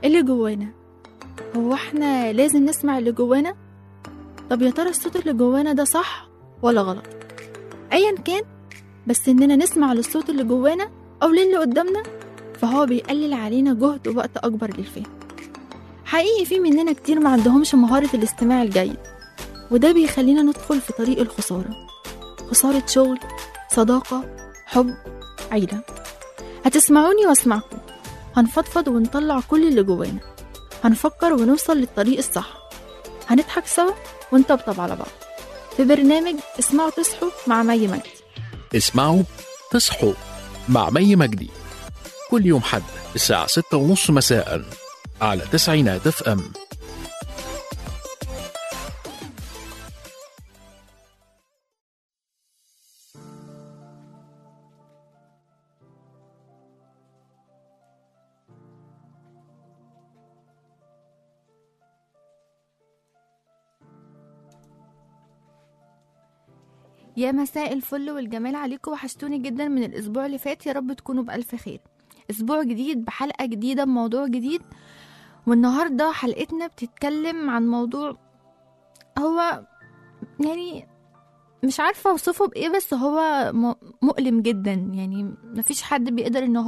اللي جوانا. هو احنا لازم نسمع اللي جوانا؟ طب يا ترى الصوت اللي جوانا ده صح ولا غلط؟ ايا كان، بس اننا نسمع للصوت اللي جوانا او للي قدامنا فهو بيقلل علينا جهد ووقت اكبر للفهم. حقيقي في مننا كتير ما عندهمش مهارة الاستماع الجيد، وده بيخلينا ندخل في طريق الخسارة، خسارة شغل، صداقة، حب، عيلة. هتسمعوني واسمعكم، هنفضفض ونطلع كل اللي جوانا، هنفكر ونوصل للطريق الصح، هنضحك سوا ونطبطب على بعض في برنامج اسمعوا تصحوا مع مي مجدي. اسمعوا تصحوا مع مي مجدي كل يوم حد الساعة 6:30 مساء على 90 FM. يا مساء الفل والجمال عليكم، وحشتوني جدا من الاسبوع اللي فات. يا رب تكونوا بألف خير. اسبوع جديد بحلقة جديدة بموضوع جديد، والنهاردة حلقتنا بتتكلم عن موضوع هو يعني مش عارفة اوصفه بايه، بس هو مؤلم جدا. يعني مفيش حد بيقدر ان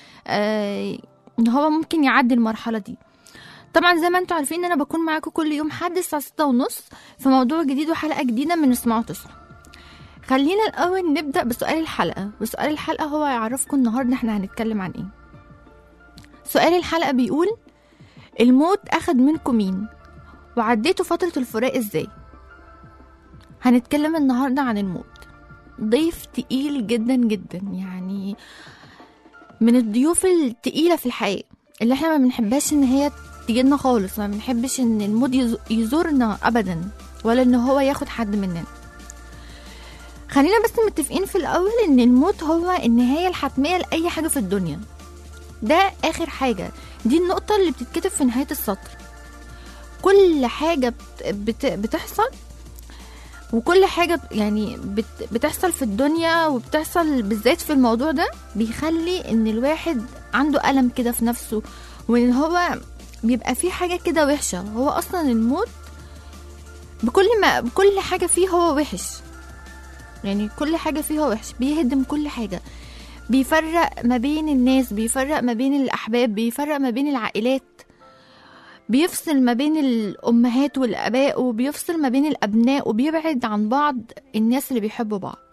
هو ممكن يعدي المرحلة دي. طبعا زي ما انتوا عارفين ان انا بكون معاكم كل يوم حد الساعة 6:30 في موضوع جديد وحلقة جديدة من اسمعوا تصحوا. خلينا الأول نبدأ بسؤال الحلقة، وسؤال الحلقة هو يعرفكم النهاردة احنا هنتكلم عن ايه. سؤال الحلقة بيقول: الموت أخد منكم مين؟ وعديتوا فترة الفراق ازاي؟ هنتكلم النهاردة عن الموت. ضيف تقيل جدا جدا، يعني من الضيوف التقيلة في الحياة اللي احنا ما بنحبهاش ان هي تجيلنا خالص. ما بنحبش ان الموت يزورنا أبدا، ولا ان هو ياخد حد مننا. خلينا بس متفقين في الأول إن الموت هو النهاية الحتمية لأي حاجة في الدنيا. ده آخر حاجة، دي النقطة اللي بتتكتب في نهاية السطر. كل حاجة بتحصل، وكل حاجة يعني بتحصل في الدنيا، وبتحصل بالذات في الموضوع ده، بيخلي إن الواحد عنده ألم كده في نفسه، وإن هو بيبقى فيه حاجة كده وحشة. هو أصلا الموت بكل حاجة فيه هو وحش، يعني كل حاجة فيها وحش، بيهدم كل حاجة، بيفرق ما بين الناس، بيفرق ما بين الأحباب، بيفرق ما بين العائلات، بيفصل ما بين الأمهات والأباء، وبيفصل ما بين الأبناء، وبيبعد عن بعض الناس اللي بيحبوا بعض.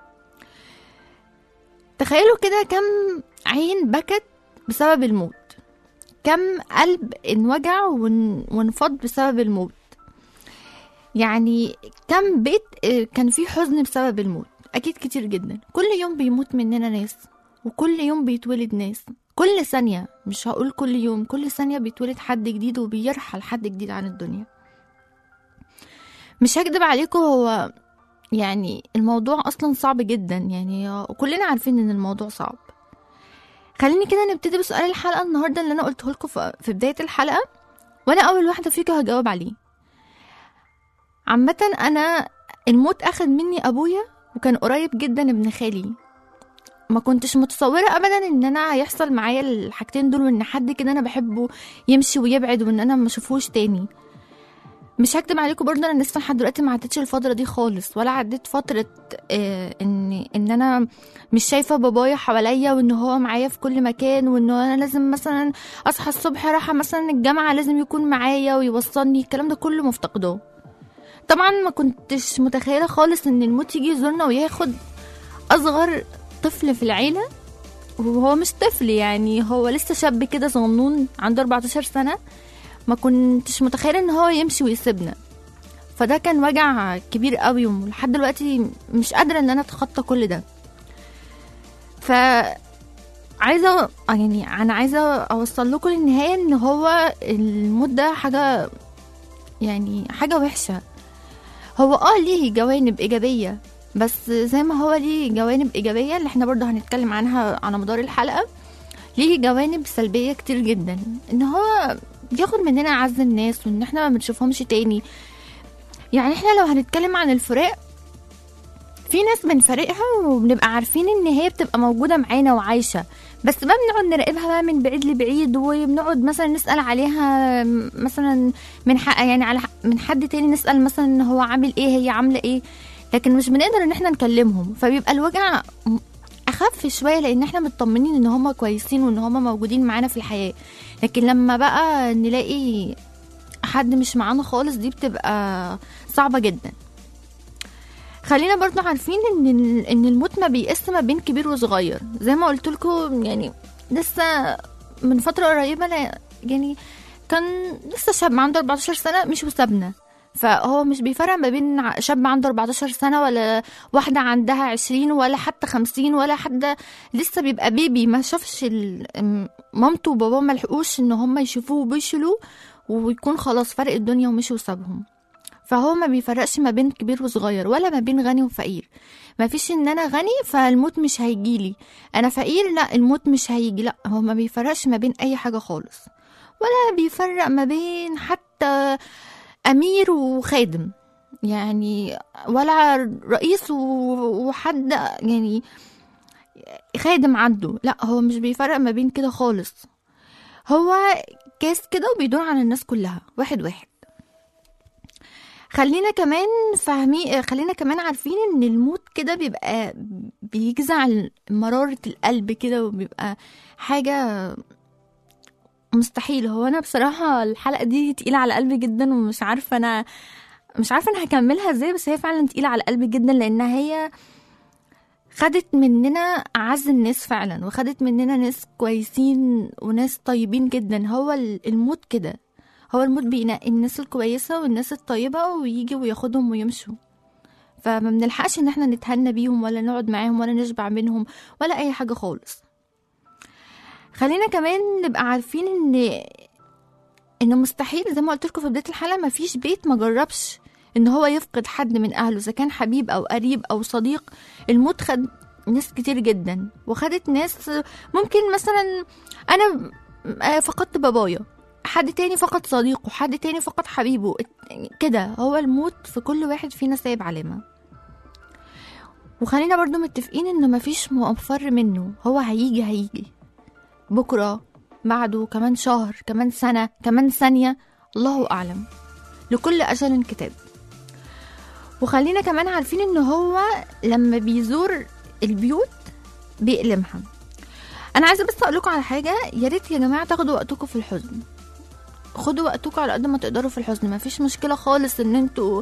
تخيلوا كده كم عين بكت بسبب الموت، كم قلب انوجع وانفض بسبب الموت، يعني كم بيت كان فيه حزن بسبب الموت. أكيد كتير جدا. كل يوم بيموت مننا ناس، وكل يوم بيتولد ناس. كل ثانية، مش هقول كل يوم، كل ثانية بيتولد حد جديد وبيرحل حد جديد عن الدنيا. مش هكدب عليكم، هو يعني الموضوع أصلا صعب جدا، يعني كلنا عارفين إن الموضوع صعب. خليني كده نبتدي بسؤال الحلقة النهاردة اللي أنا قلته لكم في بداية الحلقة، وأنا أول واحدة فيكم هجاوب عليه. عامة أنا الموت أخد مني أبويا، وكان قريب جدا ابن خالي. ما كنتش متصورة أبدا إن أنا هيحصل معايا الحاجتين دول، وإن حد كده أنا بحبه يمشي ويبعد، وإن أنا ما شوفوش تاني. مش هكتب عليكم برضه، أنا لسه لحد دلوقتي ما عدتش الفترة دي خالص، ولا عدت فترة إن أنا مش شايفة بابايا حواليا، وإن هو معايا في كل مكان، وإن أنا لازم مثلا أصحى الصبح رايحة مثلا الجامعة لازم يكون معايا ويوصلني. الكلام ده كله مفتقداه. طبعا ما كنتش متخيلة خالص ان الموت يجي يزورنا وياخد اصغر طفل في العيلة، وهو مش طفل، يعني هو لسه شاب كده صغنون عنده 14 سنة. ما كنتش متخيلة ان هو يمشي ويسيبنا، فده كان وجع كبير قوي، ولحد دلوقتي مش قادرة ان انا اتخطى كل ده. عايزة يعني انا عايزة اوصل لكم النهاية ان هو الموت ده حاجة، يعني حاجة وحشة. هو ليه جوانب إيجابية، بس زي ما هو ليه جوانب إيجابية اللي احنا برضه هنتكلم عنها على مدار الحلقة، ليه جوانب سلبية كتير جدا. ان هو بياخد مننا أعز الناس، وان احنا ما بنشوفهمش تاني. يعني احنا لو هنتكلم عن الفراق، في ناس بنفارقها وبنبقى عارفين ان هي بتبقى موجودة معانا وعايشة، بس بقى بنقعد نراقبها بقى من بعيد لبعيد، وبنقعد مثلا نسأل عليها مثلا من حق يعني على من حد تاني، نسأل مثلا هو عامل ايه، هي عاملة ايه، لكن مش بنقدر ان احنا نكلمهم. فبيبقى الوجع اخف شوية لان احنا مطمنين ان هم كويسين وان هم موجودين معانا في الحياة. لكن لما بقى نلاقي حد مش معانا خالص، دي بتبقى صعبة جدا. خلينا برضو عارفين ان الموت ما بيقسم ما بين كبير وصغير، زي ما قلت لكم يعني لسه من فترة قريبة يعني كان لسه شاب عنده 14 سنة مش وسابنا. فهو مش بيفرق ما بين شاب عنده 14 سنة ولا واحدة عندها 20 ولا حتى 50 ولا حد لسه بيبقى بيبي ما شافش مامته وباباه ما لحقوش ان هم يشوفوه وبيشيلوه ويكون خلاص فرق الدنيا ومشي وسابهم. فهو ما بيفرقش ما بين كبير وصغير ولا ما بين غني وفقير. ما فيش ان انا غني فالموت مش هيجيلي، انا فقير لا الموت مش هيجي، لا هو ما بيفرقش ما بين اي حاجة خالص، ولا بيفرق ما بين حتى امير وخادم يعني، ولا رئيس وحد يعني خادم عنده، لا هو مش بيفرق ما بين كده خالص. هو كاس كده وبيدور على الناس كلها واحد واحد. خلينا كمان عارفين ان الموت كده بيبقى بيجزع مرارة القلب كده، وبيبقى حاجة مستحيل. هو انا بصراحة الحلقة دي تقيلة على قلبي جدا، ومش عارفة انا هكملها ازاي، بس هي فعلا تقيلة على قلبي جدا لانها هي خدت مننا اعز الناس فعلا، وخدت مننا ناس كويسين وناس طيبين جدا. هو الموت كده، هو الموت بينقي الناس الكويسة والناس الطيبة ويجي وياخدهم ويمشوا، فما بنلحقش ان احنا نتهنى بيهم ولا نقعد معاهم ولا نشبع منهم ولا اي حاجة خالص. خلينا كمان نبقى عارفين ان مستحيل زي ما قلت لكم في بداية الحلقة ما فيش بيت ما جربش ان هو يفقد حد من اهله، اذا كان حبيب او قريب او صديق. الموت خد ناس كتير جدا، وخدت ناس ممكن مثلا انا فقدت بابايا، حد تاني فقد صديقه، حد تاني فقد حبيبه كده. هو الموت في كل واحد فينا سايب علامة. وخلينا برضو متفقين ان مفيش مفر منه، هو هيجي بكرة، بعده، كمان شهر، كمان سنة، كمان ثانية، الله أعلم، لكل أجل كتاب. وخلينا كمان عارفين ان هو لما بيزور البيوت بيألمها. انا عايزة بس اقول لكم على حاجة، يا ريت يا جماعة تاخدوا وقتكم في الحزن، خدوا وقتكم على قد ما تقدروا في الحزن. ما فيش مشكلة خالص ان انتوا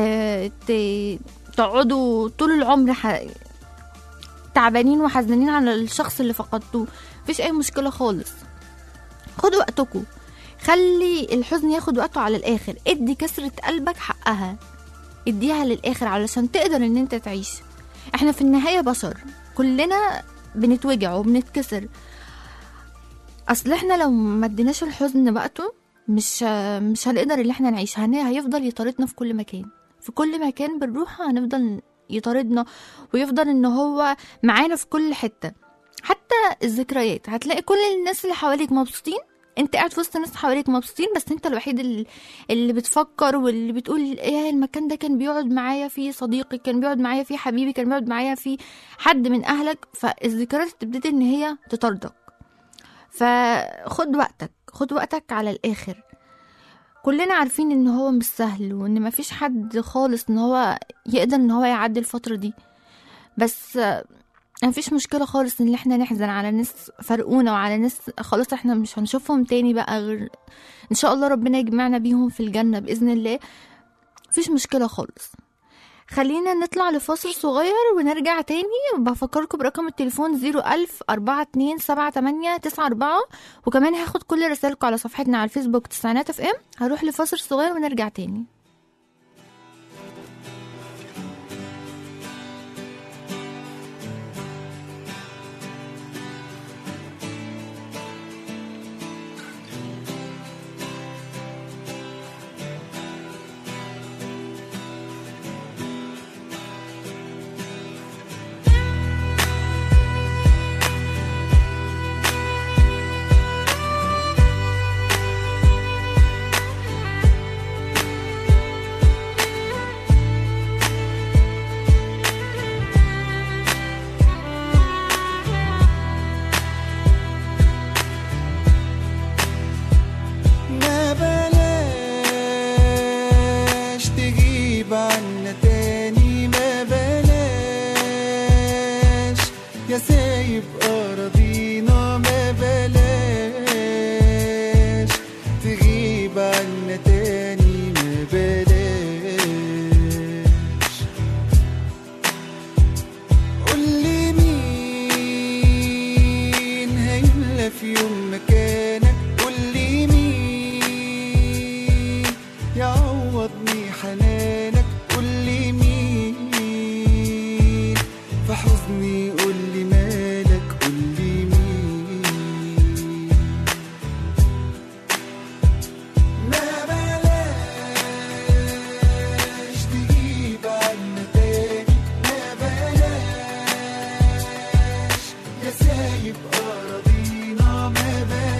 تقعدوا طول العمر تعبانين وحزنين على الشخص اللي فقدتوه، مفيش اي مشكلة خالص. خدوا وقتكم، خلي الحزن ياخد وقته على الاخر، ادي كسرة قلبك حقها، اديها للاخر علشان تقدر ان انت تعيش. احنا في النهاية بشر، كلنا بنتوجع وبنتكسر. اصل احنا لو ما اديناش الحزن وقته مش هنقدر اللي احنا نعيش. هيفضل يطاردنا في كل مكان، في كل مكان بنروح هنفضل يطاردنا، ويفضل ان هو معانا في كل حتة. حتى الذكريات هتلاقي كل الناس اللي حواليك مبسوطين، انت قاعد في وسط الناس حواليك مبسوطين، بس انت الوحيد اللي بتفكر واللي بتقول ايه المكان ده كان بيقعد معايا فيه صديقي، كان بيقعد معايا فيه حبيبي، كان بيقعد معايا فيه حد من اهلك. فالذكريات بتبتدي ان هي تطاردك. فخد وقتك على الاخر. كلنا عارفين ان هو مش سهل، وان مفيش حد خالص ان هو يقدر ان هو يعدي الفترة دي، بس مفيش مشكلة خالص ان احنا نحزن على ناس فرقونا، وعلى ناس خلاص احنا مش هنشوفهم تاني بقى غير ان شاء الله ربنا يجمعنا بيهم في الجنة بإذن الله. مفيش مشكلة خالص. خلينا نطلع لفاصل صغير ونرجع تاني. بفكركم برقم التليفون 010427894، وكمان هاخد كل رسائلكم على صفحتنا على الفيسبوك تسعينات FM. هروح لفاصل صغير ونرجع تاني. يا سايب أراضينا ما بلاش تغيب عنا تاني ما بلاش. قولي مين هيملى في يوم مكانك، قولي مين يعوضني حنانك، قولي مين في حزني، قولي مالك، قولي مين. ما بلاش تجيب عنا تاني، ما بلاش يا سايب أراضينا، ما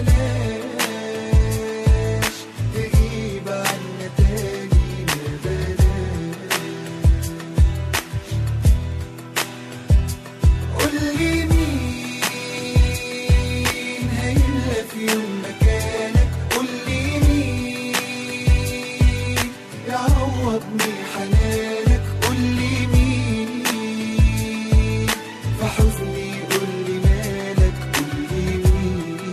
بلاش تجيب عنا تاني، ما بلاش. قولي مين هيملى في يوم مكانك، قولي مين يعوضني حنانك، قولي مين في حزني، قولي مالك، قولي مين.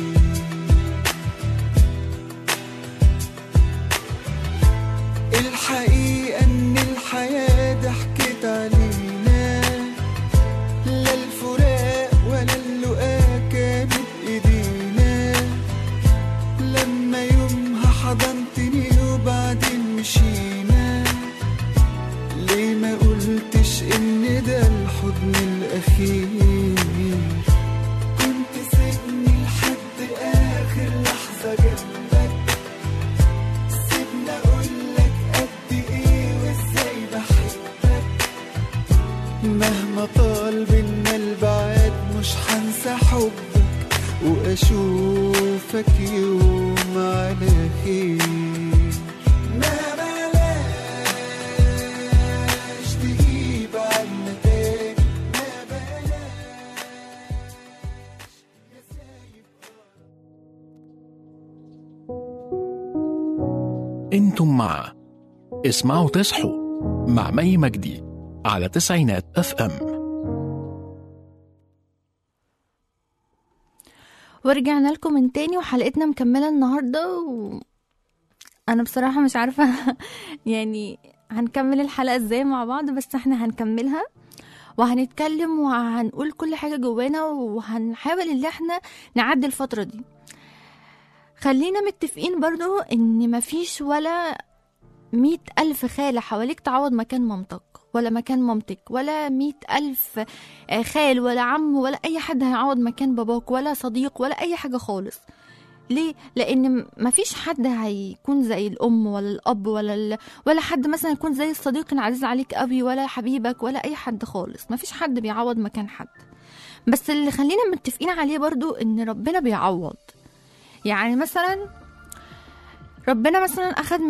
الحقيقة إن الحياة ضحكت علينا، لا الفراق ولا اللقاء كانت ايدينا. لما يومها حضنتني وبعدين مشينا، ليه ما قلتش ان ده الحضن الاخير؟ كنت سيبني لحد اخر لحظة جنبك، سيبني اقولك قد ايه وازاي بحبك. مهما طال بينا البعاد مش هنسى حبك، واشوفك يوم على خير. ما بلاش تجيب عنا تاني، ما بلاش يا سايب. انتم مع اسمعوا تصحوا مع مي مجدي على تسعينات FM. ورجعنا لكم من تاني وحلقتنا مكملة النهاردة، وأنا بصراحة مش عارفة يعني هنكمل الحلقة ازاي مع بعض، بس احنا هنكملها وهنتكلم وهنقول كل حاجة جوانا، وهنحاول ان احنا نعدي الفترة دي. خلينا متفقين برضو ان مفيش ولا 100,000 خالة حواليك تعوض مكان مامتك ولا مكان مامتك، ولا 100,000 خال ولا عم ولا أي حد هيعوض مكان باباك، ولا صديق ولا أي حاجة خالص. ليه؟ لأن مفيش حد هيكون زي الأم ولا الأب ولا حد مثلا يكون زي الصديق العزيز عليك قوي، ولا حبيبك ولا أي حد خالص. مفيش حد بيعوض مكان حد. بس اللي خلينا متفقين عليه برضو إن ربنا بيعوض. يعني مثلا ربنا مثلا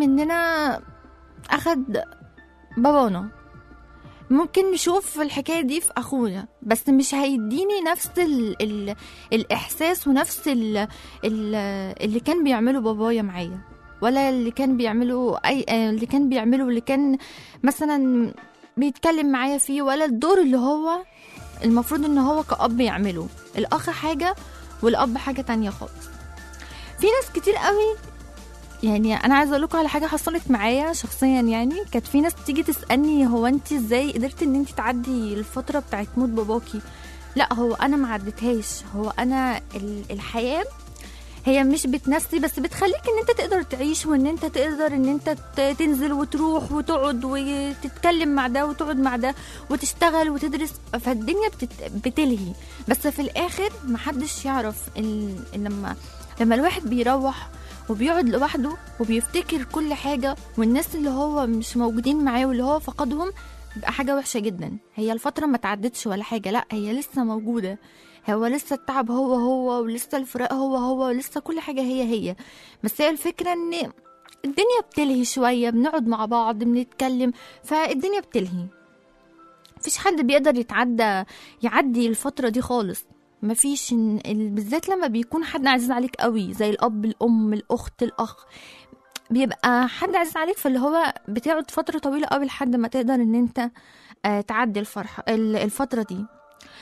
أخد بابانا، ممكن نشوف الحكاية دي في أخويا، بس مش هيديني نفس الإحساس ونفس اللي كان بيعمله بابايا معايا، ولا اللي كان بيعمله اللي كان مثلا بيتكلم معايا فيه، ولا الدور اللي هو المفروض ان هو كأب يعمله. الأخ حاجة والأب حاجة تانية خالص. في ناس كتير قوي، يعني انا عايزه اقول لكم على حاجه حصلت معايا شخصيا. يعني كانت في ناس تيجي تسالني هو انت ازاي قدرتي ان انت تعدي الفتره بتاعت موت باباكي؟ لا، هو انا ما عدتهاش. هو انا الحياه هي مش بتنسي، بس بتخليك ان انت تقدر تعيش، وان انت تقدر ان انت تنزل وتروح وتقعد وتتكلم مع ده وتقعد مع ده وتشتغل وتدرس. فالدنيا بتلهي، بس في الاخر محدش يعرف لما الواحد بيروح وبيقعد لوحده وبيفتكر كل حاجة، والناس اللي هو مش موجودين معاه واللي هو فقدهم، بيبقى حاجة وحشة جدا. هي الفترة ما تعدتش ولا حاجة، لا هي لسه موجودة. هو لسه التعب هو ولسه الفراق هو ولسه كل حاجة هي. بس هي الفكرة ان الدنيا بتلهي شوية، بنقعد مع بعض بنتكلم، فالدنيا بتلهي. مفيش حد بيقدر يعدي الفترة دي خالص. مفيش، بالذات لما بيكون حد عزيز عليك قوي زي الأب، الأم، الأخت، الأخ، بيبقى حد عزيز عليك، فاللي هو بتقعد فترة طويلة قوي لحد ما تقدر ان انت تعدي الفترة دي.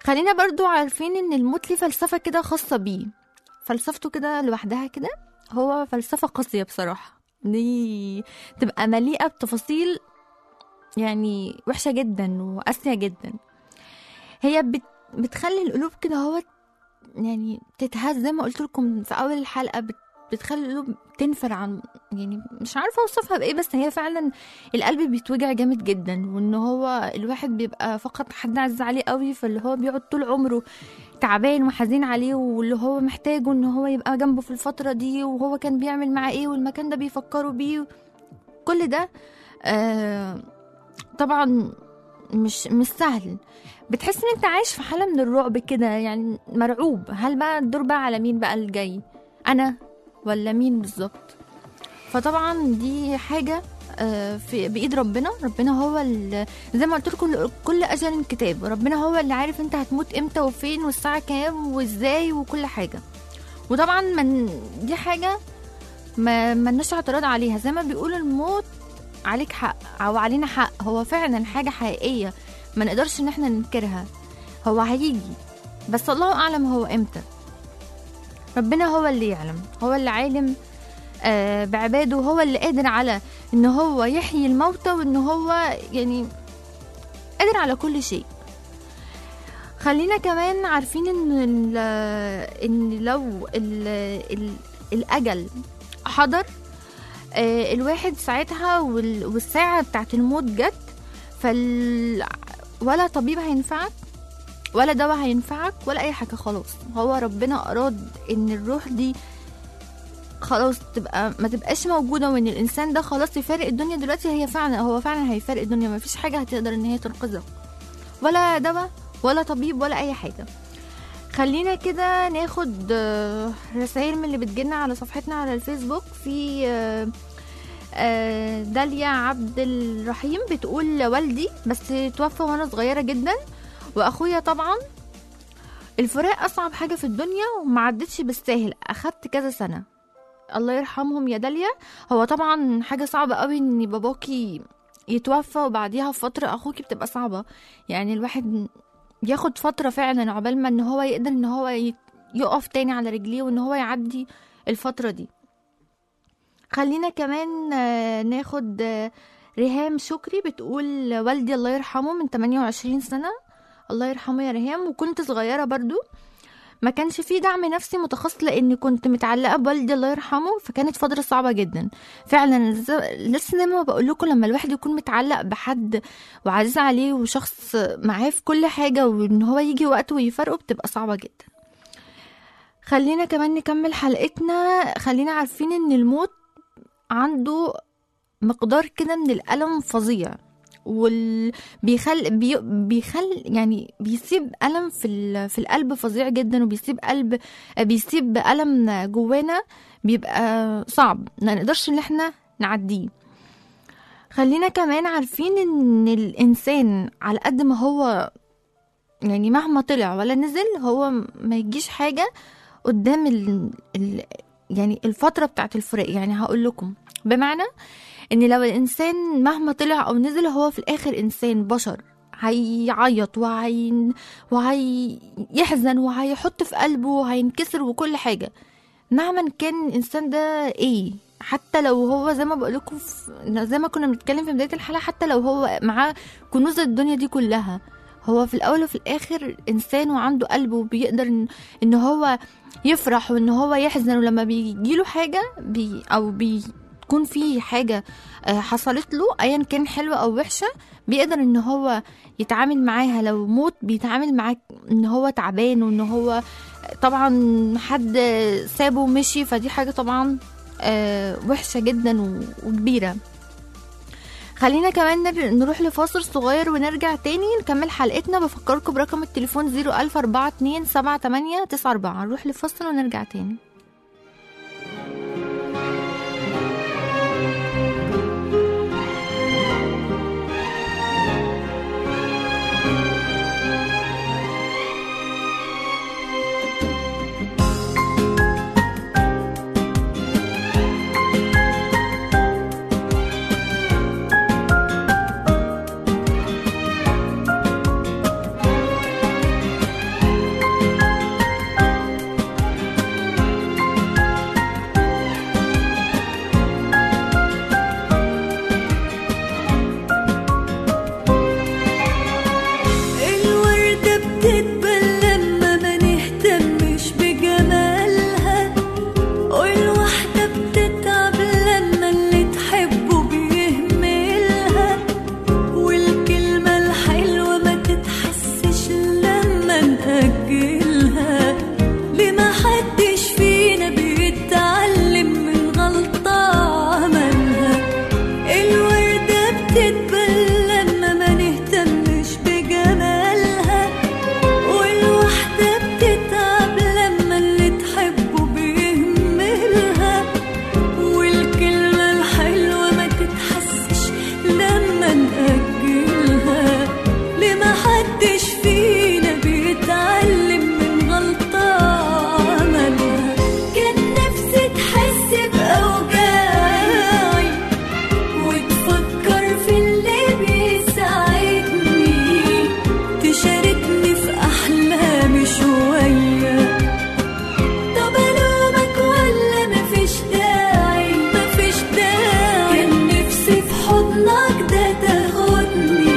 خلينا برضو عارفين ان الموت ليه فلسفة كده خاصة بيه، فلسفته كده لوحدها كده، هو فلسفة قاسية بصراحة، دي تبقى مليئة بتفاصيل يعني وحشة جدا وقاسية جدا. هي بتخلي القلوب كده هو يعني تتهز، زي ما قلت لكم في اول الحلقة، بتخلي القلوب تنفر عن، يعني مش عارفة اوصفها بايه، بس هي فعلا القلب بيتوجع جامد جدا، وان هو الواحد بيبقى فقط حد عز عليه قوي، فاللي هو بيقعد طول عمره تعبان وحزين عليه، واللي هو محتاجه ان هو يبقى جنبه في الفترة دي، وهو كان بيعمل معاه ايه، والمكان ده بيفكروا بيه، كل ده طبعا مش سهل. بتحس ان انت عايش في حالة من الرعب كده، يعني مرعوب، هل بقى الدور بقى على مين بقى الجاي، انا ولا مين بالظبط؟ فطبعا دي حاجة في بإيد ربنا هو زي ما قلت لكم كل أجل كتاب، ربنا هو اللي عارف انت هتموت امتى وفين والساعة كام وازاي وكل حاجة. وطبعا دي حاجة ما لناش اعتراض عليها، زي ما بيقولوا الموت عليك حق او علينا حق، هو فعلا حاجة حقيقية ما نقدرش ان احنا ننكرها، هو هيجي، بس الله اعلم هو امتى. ربنا هو اللي يعلم، هو اللي عالم بعباده، هو اللي قادر على ان هو يحيي الموتى، وان هو يعني قادر على كل شيء. خلينا كمان عارفين ان لو الاجل حضر الواحد ساعتها والساعة بتاعت الموت جت، ولا طبيب هينفعك ولا دواء هينفعك ولا اي حاجة، خلاص هو ربنا اراد ان الروح دي خلاص ما تبقاش موجودة، وان الانسان ده خلاص يفارق الدنيا دلوقتي. هو فعلا هيفارق الدنيا، ما فيش حاجة هتقدر ان هي تنقذك، ولا دواء ولا طبيب ولا اي حاجة. خلينا كده ناخد رسائل من اللي بتجيلنا على صفحتنا على الفيسبوك. في داليا عبد الرحيم بتقول والدي بس توفى وانا صغيرة جدا، واخويا طبعا الفراق اصعب حاجة في الدنيا وما عدتش بالساهل، اخدت كذا سنة. الله يرحمهم يا داليا. هو طبعا حاجة صعبة قوي ان باباكي يتوفى وبعديها فترة اخوكي بتبقى صعبة، يعني الواحد ياخد فترة فعلا عقبال ما ان هو يقدر ان هو يقف تاني على رجليه وان هو يعدي الفترة دي. خلينا كمان ناخد ريهام شكري بتقول والدي الله يرحمه من 28 سنة. الله يرحمه يا ريهام. وكنت صغيرة برضو ما كانش فيه دعم نفسي متخصص لاني كنت متعلقة بوالدي الله يرحمه، فكانت فترة صعبة جدا فعلا. لسه زي ما بقول لكم، لما الواحد يكون متعلق بحد وعزيز عليه وشخص معاه في كل حاجة، وان هو يجي وقت ويفرقه بتبقى صعبة جدا. خلينا كمان نكمل حلقتنا. خلينا عارفين ان الموت عنده مقدار كده من الألم فظيع، بيخل يعني بيسيب ألم في القلب فظيع جدا، وبيسيب ألم جوانا بيبقى صعب ما نقدرش ان احنا نعديه. خلينا كمان عارفين ان الانسان على قد ما هو يعني مهما طلع ولا نزل، هو ما يجيش حاجة قدام يعني الفترة بتاعت الفراق. يعني هقول لكم بمعنى ان لو الانسان مهما طلع او نزل، هو في الاخر انسان بشر، هيعيط وهيحزن وهيحط في قلبه وهينكسر وكل حاجة مهما كان الانسان ده ايه. حتى لو هو زي ما بقولكم زي ما كنا بنتكلم في بداية الحلقة، حتى لو هو معاه كنوز الدنيا دي كلها، هو في الاول وفي الاخر انسان وعنده قلب، وبيقدر ان هو يفرح وان هو يحزن، ولما بيجيله حاجة بيكون في حاجة حصلت له ايا كان حلوة او وحشة، بيقدر ان هو يتعامل معاها. لو موت بيتعامل معاه ان هو تعبان، وان هو طبعا حد سابه ومشي، فدي حاجة طبعا وحشة جدا وكبيرة. خلينا كمان نروح لفاصل صغير ونرجع تاني نكمل حلقتنا. بفكركم برقم التليفون 004427894. نروح لفاصل ونرجع تاني. نأجلها؟ ليه ما حدش فينا بيتعلم من غلطة عملها؟ الوردة بتدبل لما ما نهتمش بجمالها، والوحدة بتتعب لما اللي تحبه بيهملها، والكلمة الحلوة ما تتحسش لما نأجلها. ليه ما حدش فينا بيتعلم من غلطة عملها؟ كان نفسي تحس بأوجاعي وتفكر في اللي بيساعدني، تشاركني في أحلامي شوية. طب ألومك ولا مفيش داعي؟ مفيش داعي. كان نفسي في حضنك ده تاخدني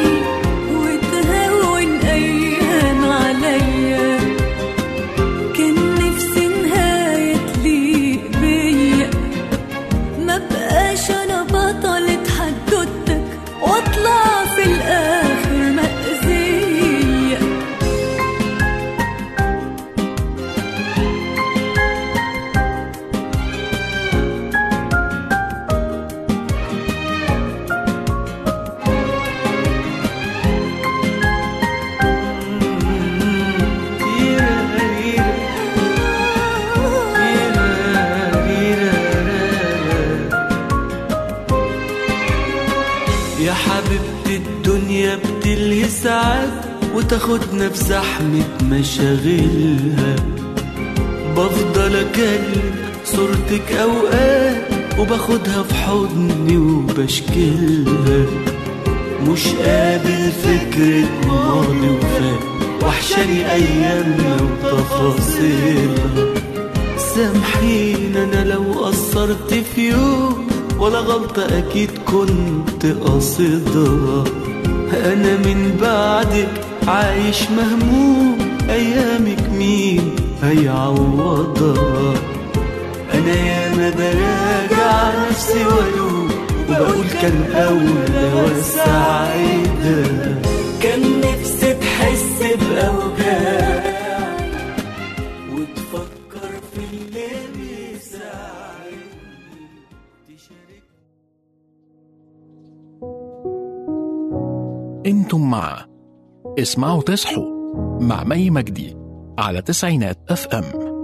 وتهون أيام عليا. كان نفسي نهاية تليق بيا، ما بقاش أنا بطلة حدوتك واطلع في الآخر مأذية. يا حبيبتي الدنيا بتلهي ساعات وتاخدنا في زحمة مشاغلها، بفضل أكلم صورتك أوقات وباخدها في حضني وبشكلها. مش قابل فكرة ماضي وفات، وحشاني أيامنا وتفاصيلها. سامحيني أنا لو قصرت في يوم، ولا غلطة أكيد كنت قاصدها. أنا من بعدك عايش مهموم، أيامك مين هيعوضها؟ أنا ياما براجع نفسي والوم، وبقول كان أولى وسعيدة. كان نفسي تحس بأوجاعي وتفكر في اللي بيساعدني، تشارك. انتم مع اسمعوا تصحوا مع مي مجدي على تسعينات اف ام.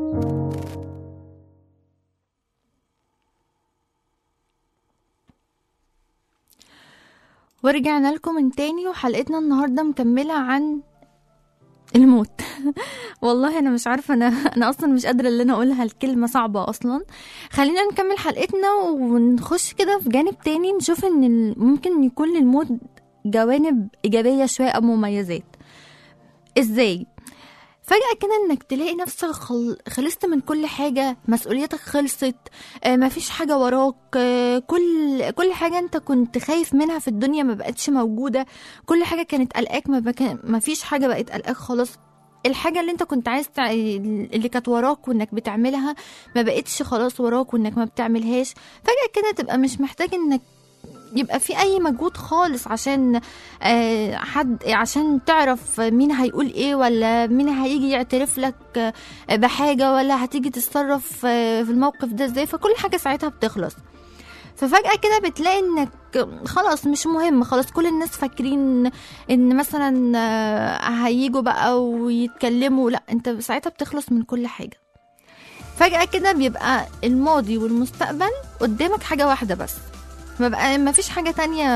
ورجعنا لكم من تاني، وحلقتنا النهاردة مكملة عن الموت. والله أنا مش عارفة، أنا أصلا مش قادرة اللي أنا أقولها، الكلمة صعبة أصلا. خلينا نكمل حلقتنا ونخش كده في جانب تاني، نشوف إن ممكن يكون للموت جوانب إيجابية شوية أو مميزات. إزاي؟ فجأة كده انك تلاقي نفسك خلصت من كل حاجة، مسؤوليتك خلصت، مفيش حاجة وراك، كل حاجة انت كنت خايف منها في الدنيا ما بقتش موجودة، كل حاجة كانت قلقاك مفيش حاجة بقت قلقاك خلاص. الحاجة اللي انت كنت عايز اللي كانت وراك وانك بتعملها ما بقتش خلاص وراك وانك ما بتعملهاش. فجأة كده تبقى مش محتاج انك يبقى في اي مجهود خالص عشان عشان تعرف مين هيقول ايه، ولا مين هيجي يعترف لك بحاجة، ولا هتيجي تتصرف في الموقف ده ازاي. فكل حاجة ساعتها بتخلص. ففجأة كده بتلاقي انك خلاص مش مهم، خلاص كل الناس فاكرين ان مثلا هيجوا بقى ويتكلموا، لا انت ساعتها بتخلص من كل حاجة. فجأة كده بيبقى الماضي والمستقبل قدامك حاجة واحدة بس، ما فيش حاجة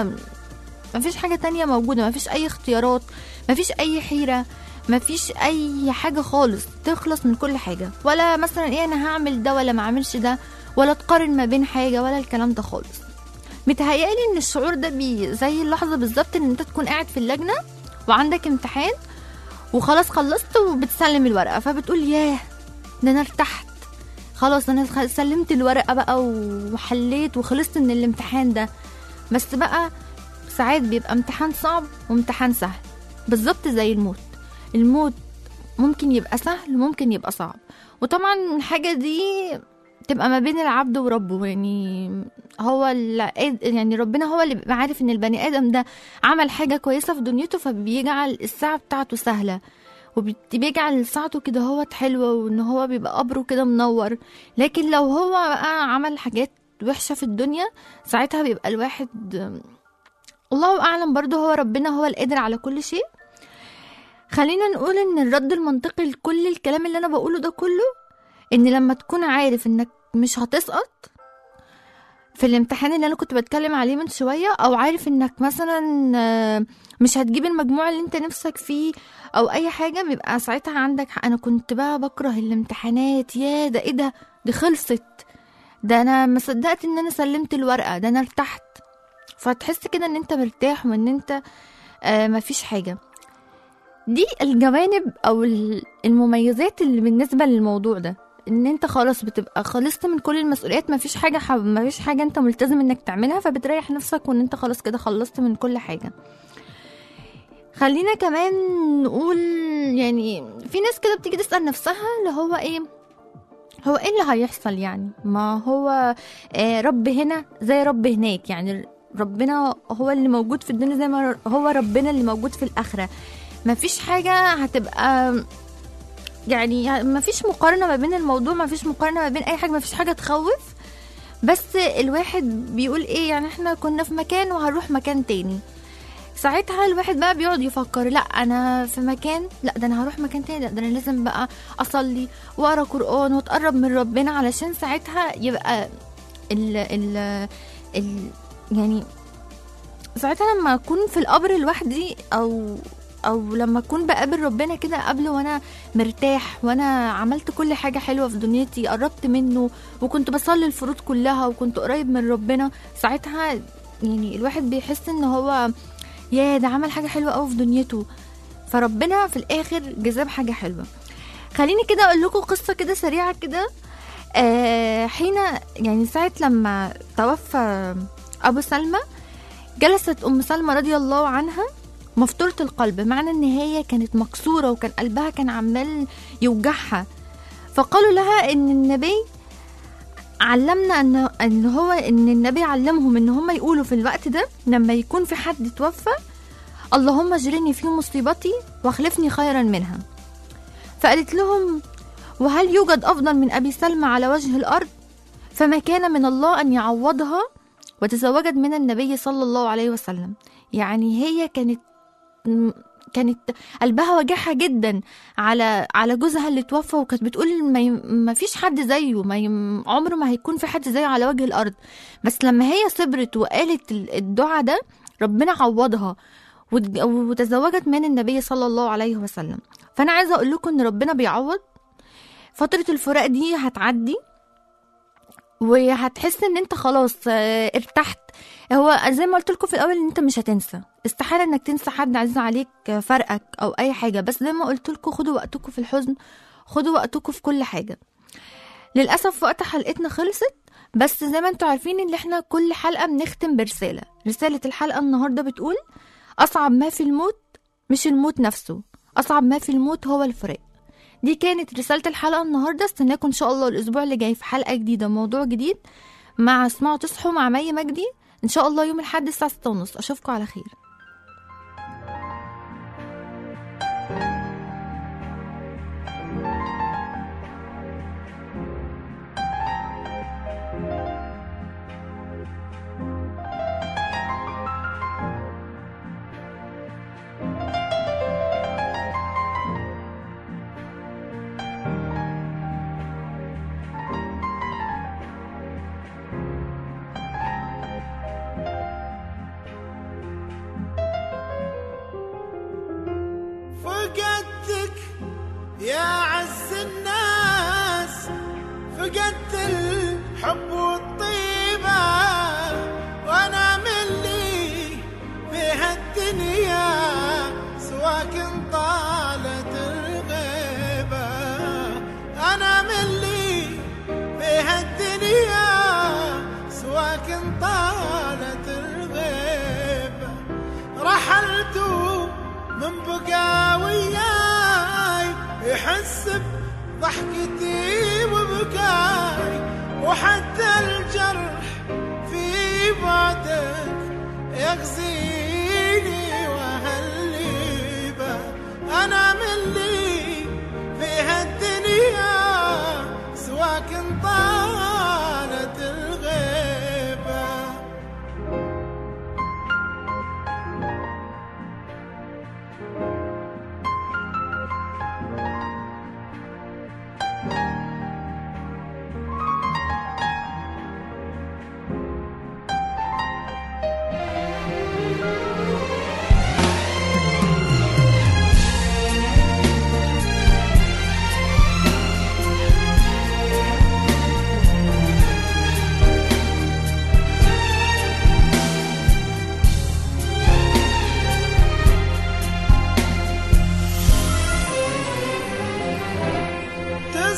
تانية موجودة، ما فيش أي اختيارات، ما فيش أي حيرة، ما فيش أي حاجة خالص. تخلص من كل حاجة، ولا مثلا إيه أنا هعمل ده ولا ما عملش ده، ولا تقارن ما بين حاجة، ولا الكلام ده خالص. متهيألي إن الشعور ده زي اللحظة بالظبط إن أنت تكون قاعد في اللجنة وعندك امتحان وخلاص خلصت وبتسلم الورقة، فبتقول ياه ده أنا ارتحت، خلاص انا سلمت الورقه بقى وحليت وخلصت من الامتحان ده. بس بقى ساعات بيبقى امتحان صعب وامتحان سهل، بالظبط زي الموت ممكن يبقى سهل وممكن يبقى صعب. وطبعا الحاجه دي تبقى ما بين العبد وربه، يعني هو يعني ربنا هو اللي بيبقى عارف ان البني ادم ده عمل حاجه كويسه في دنيته، فبيجعل الساعه بتاعته سهله، وبيجعل ساعته كده هو حلوة، وان هو بيبقى قبره كده منور. لكن لو هو بقى عمل حاجات وحشة في الدنيا، ساعتها بيبقى الواحد الله أعلم. برضه هو ربنا هو القادر على كل شيء. خلينا نقول ان الرد المنطقي لكل الكلام اللي انا بقوله ده كله، ان لما تكون عارف انك مش هتسقط في الامتحان اللي انا كنت بتكلم عليه من شوية، او عارف انك مثلا مش هتجيب المجموع اللي انت نفسك فيه او اي حاجة، بيبقى ساعتها عندك حق. انا كنت بقى بكره الامتحانات، يا ده ايه ده، دي خلصت، ده انا ما صدقت ان انا سلمت الورقة، ده انا ارتحت. فتحس كده ان انت مرتاح وان انت مفيش حاجة. دي الجوانب او المميزات اللي بالنسبة للموضوع ده، ان انت خلاص بتبقى خلصت من كل المسؤوليات، مفيش حاجة انت ملتزم انك تعملها، فبتريح نفسك وان انت خلاص كده خلصت من كل حاجة. خلينا كمان نقول يعني في ناس كده بتيجي تسأل نفسها اللي هو ايه اللي هيحصل، يعني ما هو رب هنا زي رب هناك، يعني ربنا هو اللي موجود في الدنيا زي ما هو ربنا اللي موجود في الآخرة. مفيش حاجة هتبقى يعني مفيش مقارنة ما بين الموضوع، مفيش مقارنة ما بين أي حاجة، مفيش حاجة تخوف. بس الواحد بيقول ايه، يعني احنا كنا في مكان وهنروح مكان تاني. ساعتها الواحد بقى بيقعد يفكر، لا انا في مكان، لا ده انا هروح مكان تاني، لا ده انا لازم بقى اصلي واقرا قرآن واتقرب من ربنا، علشان ساعتها يبقى يعني ساعتها لما اكون في القبر لوحدي او لما اكون بقابل ربنا كده قبله وانا مرتاح، وانا عملت كل حاجة حلوة في دنيتي، قربت منه وكنت بصلي الفروض كلها وكنت قريب من ربنا، ساعتها يعني الواحد بيحس ان هو يا ده عمل حاجة حلوة قوي في دنيته، فربنا في الاخر جزاه بحاجة حلوة. خليني كده اقول لكم قصة كده سريعة كده. حين يعني ساعة لما توفى ابو سلمى، جلست ام سلمى رضي الله عنها مفتورة القلب، معنى ان هي كانت مكسورة وكان قلبها كان عمال يوجعها. فقالوا لها ان النبي علمنا ان النبي علمهم ان هم يقولوا في الوقت ده لما يكون في حد توفى: اللهم اجرني في مصيبتي واخلفني خيرا منها. فقالت لهم: وهل يوجد افضل من ابي سلمى على وجه الارض؟ فما كان من الله ان يعوضها، وتزوجت من النبي صلى الله عليه وسلم. يعني هي كانت قلبها وجعها جدا على جوزها اللي توفى، وكانت بتقول ما فيش حد زيه، عمره ما هيكون في حد زيه على وجه الارض. بس لما هي صبرت وقالت الدعاء ده، ربنا عوضها وتزوجت من النبي صلى الله عليه وسلم. فانا عايزه اقول لكم ان ربنا بيعوض. فتره الفراق دي هتعدي وهتحس ان انت خلاص ارتحت. هو زي ما قلت لكم في الاول ان انت مش هتنسى، استحاله انك تنسى حد عزيز عليك فرقك او اي حاجه، بس زي ما قلت لكم خدوا وقتكم في الحزن، خدوا وقتكم في كل حاجه. للاسف وقت حلقتنا خلصت، بس زي ما انتوا عارفين ان احنا كل حلقه بنختم رساله الحلقه النهارده بتقول: اصعب ما في الموت مش الموت نفسه، اصعب ما في الموت هو الفراق. دي كانت رسالة الحلقة النهاردة. استناكم ان شاء الله الاسبوع اللي جاي في حلقة جديدة، موضوع جديد، مع اسمعوا تصحوا مع مي مجدي ان شاء الله يوم الاحد الساعة 6:30. اشوفكم على خير. فقدتك يا عز الناس، فقدت الحب والطيبة، وانا من لي بهالدنيا سواك طالت الغيبة، انا من لي بهالدنيا سواك طالت الغيبة. رحلت من بقى وياي يحس بضحكتي وبكاي، وحتى الجرح في بعدك يغزيني وهالليبة، أنا من لي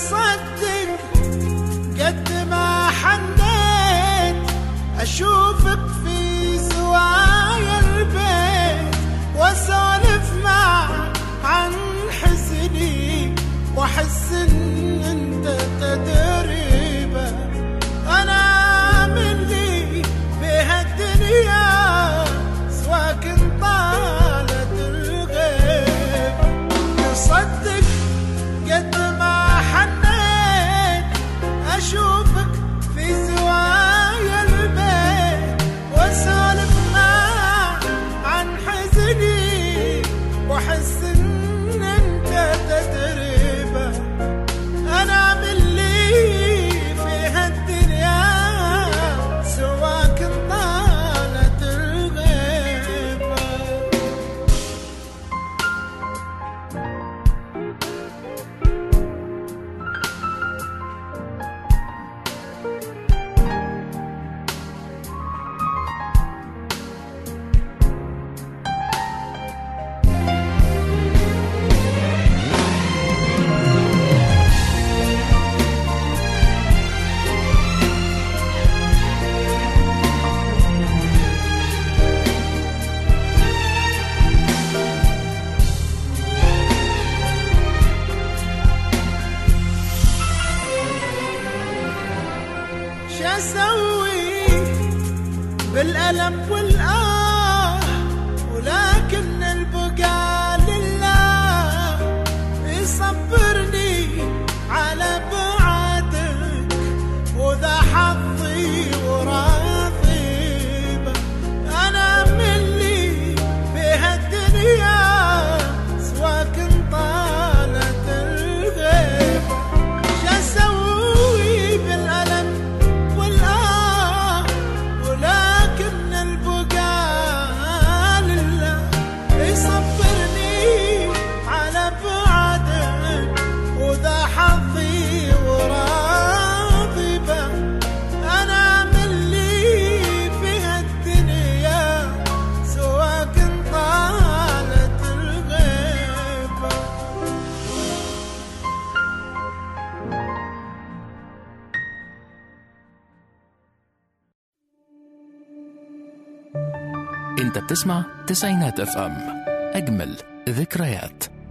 تصدق قد ما حنيت أشوفك في زوايا البيت وأسولف معك عن حزني وأحس إن أنت تدري به. أنا مني بهالدنيا سواك طالت الغيب. تصدق قد ما حنيت أشوفك في زوايا البيت وأسولف معك عن حزني وأحس إن أنت تدري به. أنا من اللي في هالدنيا سواك طالت الغيبة. شو أسوي بالألم والآه ولكن البقاء لله يصبرني على بعدك وذا حظي وراضي به. أنا ملي بهالدنيا سواك طالت الغيبة. شو أسوي بالألم والآه ولكن البقاء لله يصبرني على بعدك وذا حظي وراضي به. أنا ملي في هالدنيا سواك طالت الغيبة. انت بتسمع تسعينات اف ام، اجمل ذكريات.